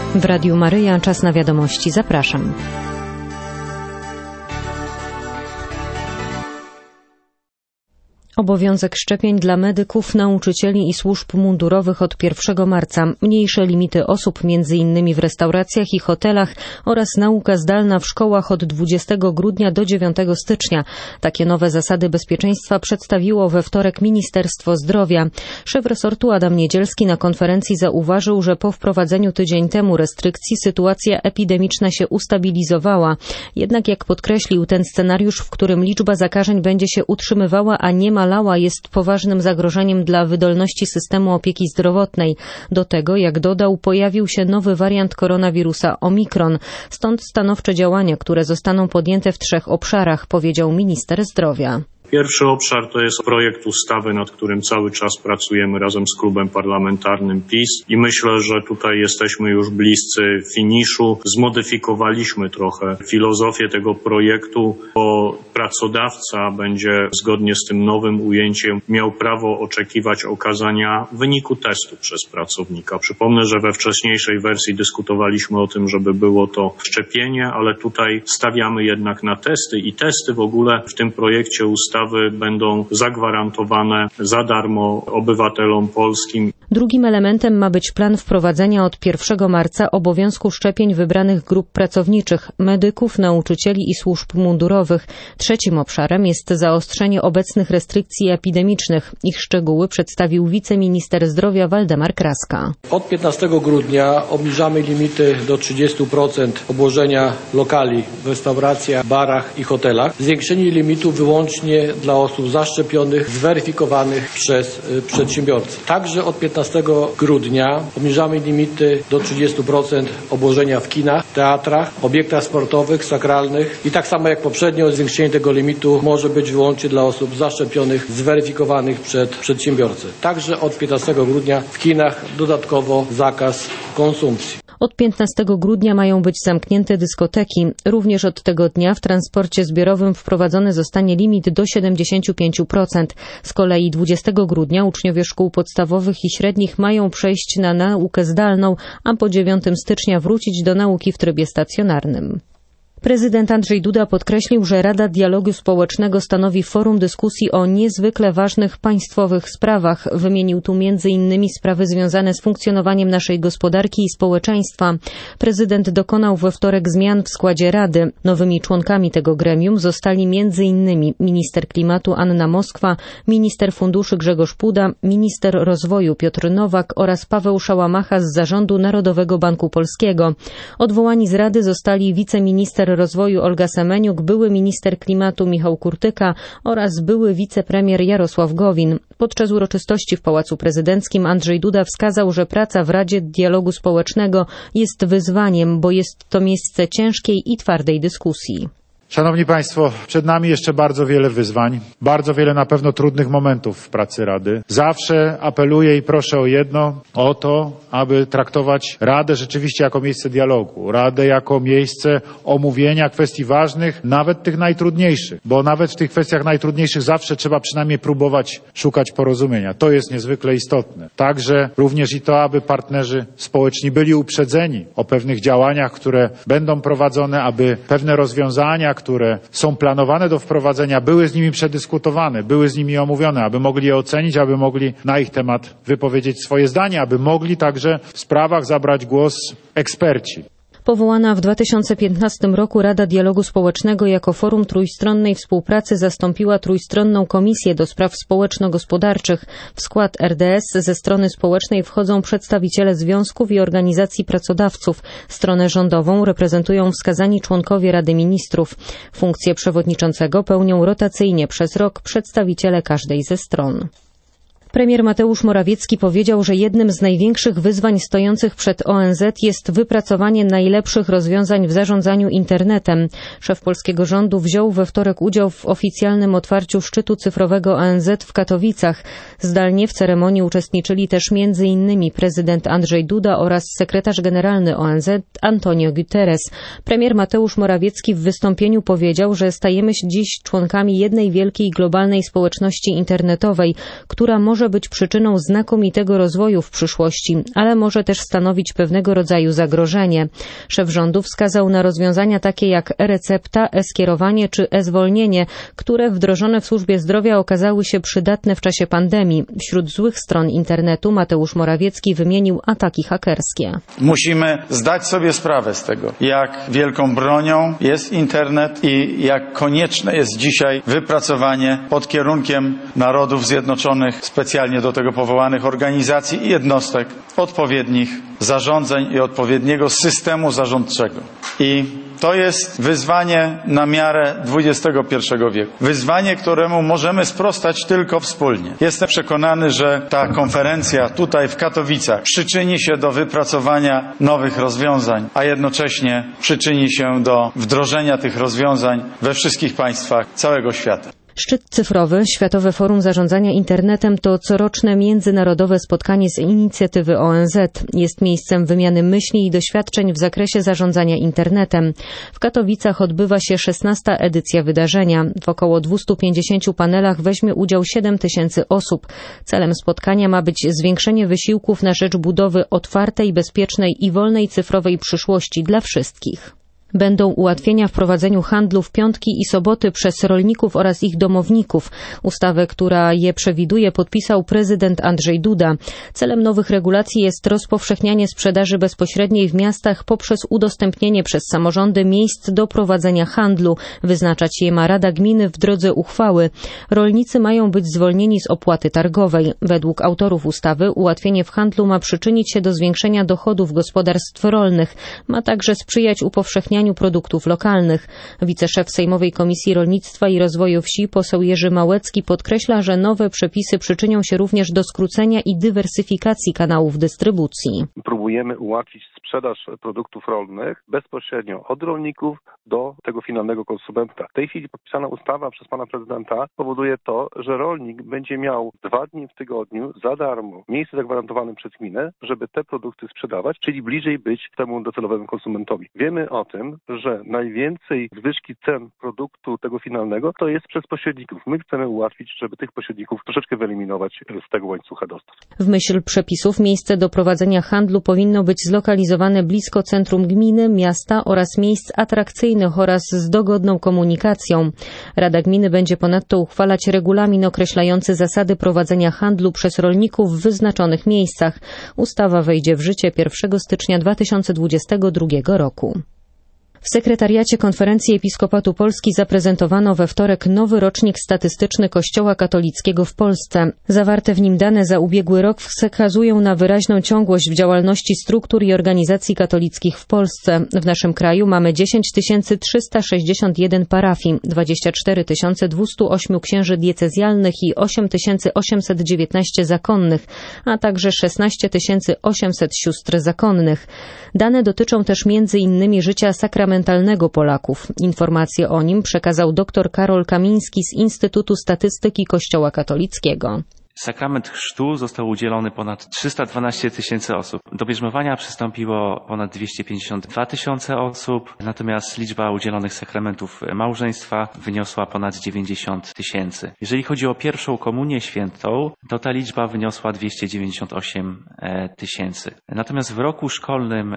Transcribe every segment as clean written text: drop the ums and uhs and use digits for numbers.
W Radiu Maryja czas na wiadomości. Zapraszam. Obowiązek szczepień dla medyków, nauczycieli i służb mundurowych od 1 marca. Mniejsze limity osób, m.in. w restauracjach i hotelach oraz nauka zdalna w szkołach od 20 grudnia do 9 stycznia. Takie nowe zasady bezpieczeństwa przedstawiło we wtorek Ministerstwo Zdrowia. Szef resortu Adam Niedzielski na konferencji zauważył, że po wprowadzeniu tydzień temu restrykcji sytuacja epidemiczna się ustabilizowała. Jednak jak podkreślił, ten scenariusz, w którym liczba zakażeń będzie się utrzymywała, a nie malała, jest poważnym zagrożeniem dla wydolności systemu opieki zdrowotnej. Do tego, jak dodał, pojawił się nowy wariant koronawirusa Omikron. Stąd stanowcze działania, które zostaną podjęte w 3 obszarach, powiedział minister zdrowia. Pierwszy obszar to jest projekt ustawy, nad którym cały czas pracujemy razem z klubem parlamentarnym PiS i myślę, że tutaj jesteśmy już bliscy finiszu. Zmodyfikowaliśmy trochę filozofię tego projektu, bo pracodawca będzie zgodnie z tym nowym ujęciem miał prawo oczekiwać okazania wyniku testu przez pracownika. Przypomnę, że we wcześniejszej wersji dyskutowaliśmy o tym, żeby było to szczepienie, ale tutaj stawiamy jednak na testy i testy w ogóle w tym projekcie ustawy będą zagwarantowane za darmo obywatelom polskim. Drugim elementem ma być plan wprowadzenia od 1 marca obowiązku szczepień wybranych grup pracowniczych, medyków, nauczycieli i służb mundurowych. Trzecim obszarem jest zaostrzenie obecnych restrykcji epidemicznych. Ich szczegóły przedstawił wiceminister zdrowia Waldemar Kraska. Od 15 grudnia obniżamy limity do 30% obłożenia lokali w restauracjach, barach i hotelach. Zwiększenie limitu wyłącznie dla osób zaszczepionych, zweryfikowanych przez przedsiębiorców. Także od 15 grudnia obniżamy limity do 30% obłożenia w kinach, teatrach, obiektach sportowych, sakralnych i tak samo jak poprzednio zwiększenie tego limitu może być wyłącznie dla osób zaszczepionych, zweryfikowanych przed przedsiębiorcę. Także od 15 grudnia w kinach dodatkowo zakaz konsumpcji. Od 15 grudnia mają być zamknięte dyskoteki. Również od tego dnia w transporcie zbiorowym wprowadzony zostanie limit do 75%. Z kolei 20 grudnia uczniowie szkół podstawowych i średnich mają przejść na naukę zdalną, a po 9 stycznia wrócić do nauki w trybie stacjonarnym. Prezydent Andrzej Duda podkreślił, że Rada Dialogu Społecznego stanowi forum dyskusji o niezwykle ważnych państwowych sprawach. Wymienił tu m.in. sprawy związane z funkcjonowaniem naszej gospodarki i społeczeństwa. Prezydent dokonał we wtorek zmian w składzie Rady. Nowymi członkami tego gremium zostali m.in. minister klimatu Anna Moskwa, minister funduszy Grzegorz Puda, minister rozwoju Piotr Nowak oraz Paweł Szałamacha z Zarządu Narodowego Banku Polskiego. Odwołani z Rady zostali wiceminister rozwoju Olga Semeniuk, były minister klimatu Michał Kurtyka oraz były wicepremier Jarosław Gowin. Podczas uroczystości w Pałacu Prezydenckim Andrzej Duda wskazał, że praca w Radzie Dialogu Społecznego jest wyzwaniem, bo jest to miejsce ciężkiej i twardej dyskusji. Szanowni Państwo, przed nami jeszcze bardzo wiele wyzwań, bardzo wiele na pewno trudnych momentów w pracy Rady. Zawsze apeluję i proszę o jedno, o to, aby traktować Radę rzeczywiście jako miejsce dialogu, Radę jako miejsce omówienia kwestii ważnych, nawet tych najtrudniejszych, bo nawet w tych kwestiach najtrudniejszych zawsze trzeba przynajmniej próbować szukać porozumienia. To jest niezwykle istotne. Także również i to, aby partnerzy społeczni byli uprzedzeni o pewnych działaniach, które będą prowadzone, aby pewne rozwiązania, które są planowane do wprowadzenia, były z nimi przedyskutowane, były z nimi omówione, aby mogli je ocenić, aby mogli na ich temat wypowiedzieć swoje zdanie, aby mogli także w sprawach zabrać głos eksperci. Powołana w 2015 roku Rada Dialogu Społecznego jako forum trójstronnej współpracy zastąpiła trójstronną Komisję do Spraw Społeczno-Gospodarczych. W skład RDS ze strony społecznej wchodzą przedstawiciele związków i organizacji pracodawców. Stronę rządową reprezentują wskazani członkowie Rady Ministrów. Funkcję przewodniczącego pełnią rotacyjnie przez rok przedstawiciele każdej ze stron. Premier Mateusz Morawiecki powiedział, że jednym z największych wyzwań stojących przed ONZ jest wypracowanie najlepszych rozwiązań w zarządzaniu internetem. Szef polskiego rządu wziął we wtorek udział w oficjalnym otwarciu szczytu cyfrowego ONZ w Katowicach. Zdalnie w ceremonii uczestniczyli też m.in. prezydent Andrzej Duda oraz sekretarz generalny ONZ Antonio Guterres. Premier Mateusz Morawiecki w wystąpieniu powiedział, że stajemy się dziś członkami jednej wielkiej globalnej społeczności internetowej, która może może być przyczyną znakomitego rozwoju w przyszłości, ale może też stanowić pewnego rodzaju zagrożenie. Szef rządu wskazał na rozwiązania takie jak e-recepta, e-skierowanie czy e-zwolnienie, które wdrożone w służbie zdrowia okazały się przydatne w czasie pandemii. Wśród złych stron internetu Mateusz Morawiecki wymienił ataki hakerskie. Musimy zdać sobie sprawę z tego, jak wielką bronią jest internet i jak konieczne jest dzisiaj wypracowanie pod kierunkiem Narodów Zjednoczonych, specjalnie do tego powołanych organizacji i jednostek, odpowiednich zarządzeń i odpowiedniego systemu zarządczego. I to jest wyzwanie na miarę XXI wieku. Wyzwanie, któremu możemy sprostać tylko wspólnie. Jestem przekonany, że ta konferencja tutaj w Katowicach przyczyni się do wypracowania nowych rozwiązań, a jednocześnie przyczyni się do wdrożenia tych rozwiązań we wszystkich państwach całego świata. Szczyt cyfrowy, Światowe Forum Zarządzania Internetem to coroczne międzynarodowe spotkanie z inicjatywy ONZ. Jest miejscem wymiany myśli i doświadczeń w zakresie zarządzania internetem. W Katowicach odbywa się 16. edycja wydarzenia. W około 250 panelach weźmie udział 7 tysięcy osób. Celem spotkania ma być zwiększenie wysiłków na rzecz budowy otwartej, bezpiecznej i wolnej cyfrowej przyszłości dla wszystkich. Będą ułatwienia w prowadzeniu handlu w piątki i soboty przez rolników oraz ich domowników. Ustawę, która je przewiduje, podpisał prezydent Andrzej Duda. Celem nowych regulacji jest rozpowszechnianie sprzedaży bezpośredniej w miastach poprzez udostępnienie przez samorządy miejsc do prowadzenia handlu. Wyznaczać je ma Rada Gminy w drodze uchwały. Rolnicy mają być zwolnieni z opłaty targowej. Według autorów ustawy ułatwienie w handlu ma przyczynić się do zwiększenia dochodów gospodarstw rolnych. Ma także sprzyjać upowszechnianiu produktów lokalnych. Wiceszef Sejmowej Komisji Rolnictwa i Rozwoju Wsi, poseł Jerzy Małecki, podkreśla, że nowe przepisy przyczynią się również do skrócenia i dywersyfikacji kanałów dystrybucji. Próbujemy ułatwić sprzedaż produktów rolnych bezpośrednio od rolników do tego finalnego konsumenta. W tej chwili podpisana ustawa przez pana prezydenta powoduje to, że rolnik będzie miał 2 dni w tygodniu za darmo miejsce zagwarantowane przez gminę, żeby te produkty sprzedawać, czyli bliżej być temu docelowemu konsumentowi. Wiemy o tym, że najwięcej zwyżki cen produktu tego finalnego to jest przez pośredników. My chcemy ułatwić, żeby tych pośredników troszeczkę wyeliminować z tego łańcucha dostaw. W myśl przepisów miejsce do prowadzenia handlu powinno być zlokalizowane blisko centrum gminy, miasta oraz miejsc atrakcyjnych oraz z dogodną komunikacją. Rada Gminy będzie ponadto uchwalać regulamin określający zasady prowadzenia handlu przez rolników w wyznaczonych miejscach. Ustawa wejdzie w życie 1 stycznia 2022 roku. W sekretariacie Konferencji Episkopatu Polski zaprezentowano we wtorek nowy rocznik statystyczny Kościoła katolickiego w Polsce. Zawarte w nim dane za ubiegły rok wskazują na wyraźną ciągłość w działalności struktur i organizacji katolickich w Polsce. W naszym kraju mamy 10 361 parafii, 24 208 księży diecezjalnych i 8 819 zakonnych, a także 16 800 sióstr zakonnych. Dane dotyczą też m.in. życia sakramentalnego Polaków. Informacje o nim przekazał dr Karol Kamiński z Instytutu Statystyki Kościoła katolickiego. Sakrament chrztu został udzielony ponad 312 tysięcy osób. Do bierzmowania przystąpiło ponad 252 tysiące osób, natomiast liczba udzielonych sakramentów małżeństwa wyniosła ponad 90 tysięcy. Jeżeli chodzi o pierwszą komunię świętą, to ta liczba wyniosła 298 tysięcy. Natomiast w roku szkolnym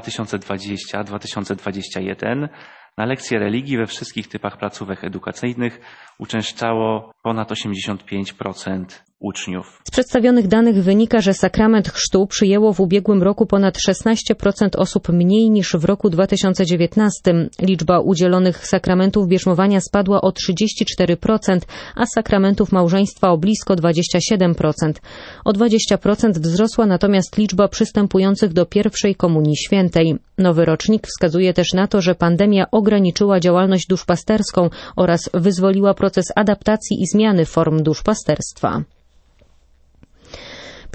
2020-2021 na lekcje religii we wszystkich typach placówek edukacyjnych uczęszczało ponad 85% uczniów. Z przedstawionych danych wynika, że sakrament chrztu przyjęło w ubiegłym roku ponad 16% osób mniej niż w roku 2019. Liczba udzielonych sakramentów bierzmowania spadła o 34%, a sakramentów małżeństwa o blisko 27%. O 20% wzrosła natomiast liczba przystępujących do pierwszej komunii świętej. Nowy rocznik wskazuje też na to, że pandemia ograniczyła działalność duszpasterską oraz wyzwoliła proces adaptacji i zmiany form duszpasterstwa.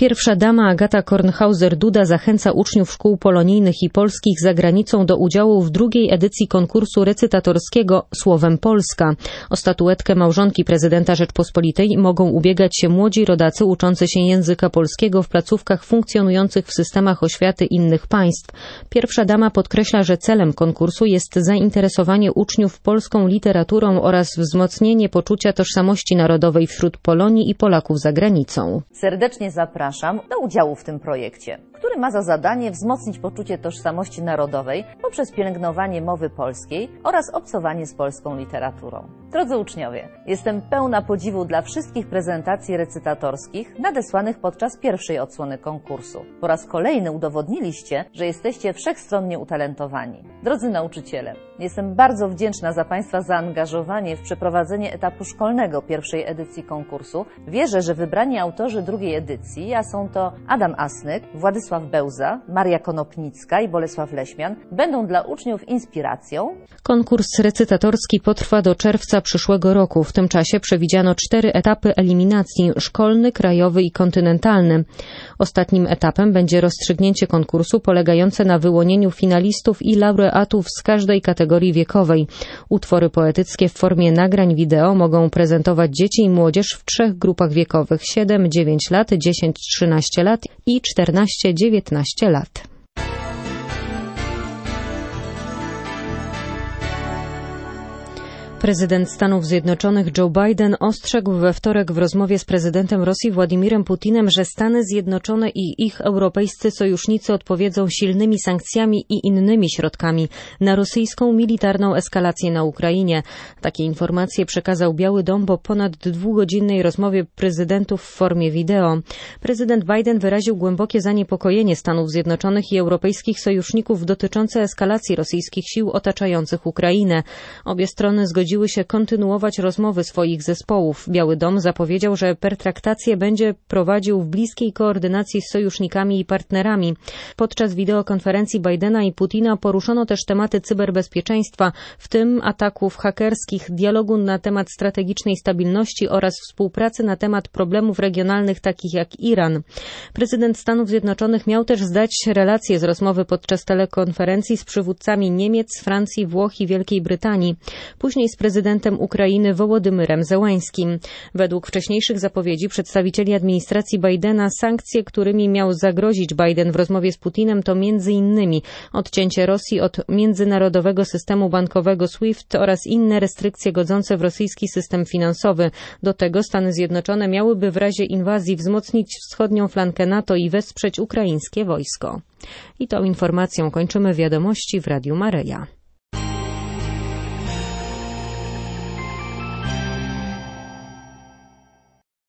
Pierwsza dama Agata Kornhauser-Duda zachęca uczniów szkół polonijnych i polskich za granicą do udziału w drugiej edycji konkursu recytatorskiego Słowem Polska. O statuetkę małżonki prezydenta Rzeczpospolitej mogą ubiegać się młodzi rodacy uczący się języka polskiego w placówkach funkcjonujących w systemach oświaty innych państw. Pierwsza dama podkreśla, że celem konkursu jest zainteresowanie uczniów polską literaturą oraz wzmocnienie poczucia tożsamości narodowej wśród Polonii i Polaków za granicą. Serdecznie zapraszam do udziału w tym projekcie, który ma za zadanie wzmocnić poczucie tożsamości narodowej poprzez pielęgnowanie mowy polskiej oraz obcowanie z polską literaturą. Drodzy uczniowie, jestem pełna podziwu dla wszystkich prezentacji recytatorskich nadesłanych podczas pierwszej odsłony konkursu. Po raz kolejny udowodniliście, że jesteście wszechstronnie utalentowani. Drodzy nauczyciele, jestem bardzo wdzięczna za Państwa zaangażowanie w przeprowadzenie etapu szkolnego pierwszej edycji konkursu. Wierzę, że wybrani autorzy drugiej edycji, a są to Adam Asnyk, Władysław Bełza, Maria Konopnicka i Bolesław Leśmian, będą dla uczniów inspiracją. Konkurs recytatorski potrwa do czerwca przyszłego roku. W tym czasie przewidziano 4 etapy eliminacji: szkolny, krajowy i kontynentalny. Ostatnim etapem będzie rozstrzygnięcie konkursu polegające na wyłonieniu finalistów i laureatów z każdej kategorii wiekowej. Utwory poetyckie w formie nagrań wideo mogą prezentować dzieci i młodzież w 3 grupach wiekowych: 7-9 lat, 10-13 lat i 14-19 lat. Prezydent Stanów Zjednoczonych Joe Biden ostrzegł we wtorek w rozmowie z prezydentem Rosji Władimirem Putinem, że Stany Zjednoczone i ich europejscy sojusznicy odpowiedzą silnymi sankcjami i innymi środkami na rosyjską militarną eskalację na Ukrainie. Takie informacje przekazał Biały Dom po ponad 2-godzinnej rozmowie prezydentów w formie wideo. Prezydent Biden wyraził głębokie zaniepokojenie Stanów Zjednoczonych i europejskich sojuszników dotyczące eskalacji rosyjskich sił otaczających Ukrainę. Obie strony zgodziły się kontynuować rozmowy swoich zespołów. Biały Dom zapowiedział, że pertraktację będzie prowadził w bliskiej koordynacji z sojusznikami i partnerami. Podczas wideokonferencji Bidena i Putina poruszono też tematy cyberbezpieczeństwa, w tym ataków hakerskich, dialogu na temat strategicznej stabilności oraz współpracy na temat problemów regionalnych takich jak Iran. Prezydent Stanów Zjednoczonych miał też zdać relacje z rozmowy podczas telekonferencji z przywódcami Niemiec, Francji, Włoch i Wielkiej Brytanii. Później z prezydentem Ukrainy Wołodymyrem Zełenskim. Według wcześniejszych zapowiedzi przedstawicieli administracji Bidena sankcje, którymi miał zagrozić Biden w rozmowie z Putinem, to m.in. odcięcie Rosji od międzynarodowego systemu bankowego SWIFT oraz inne restrykcje godzące w rosyjski system finansowy. Do tego Stany Zjednoczone miałyby w razie inwazji wzmocnić wschodnią flankę NATO i wesprzeć ukraińskie wojsko. I tą informacją kończymy wiadomości w Radiu Maryja.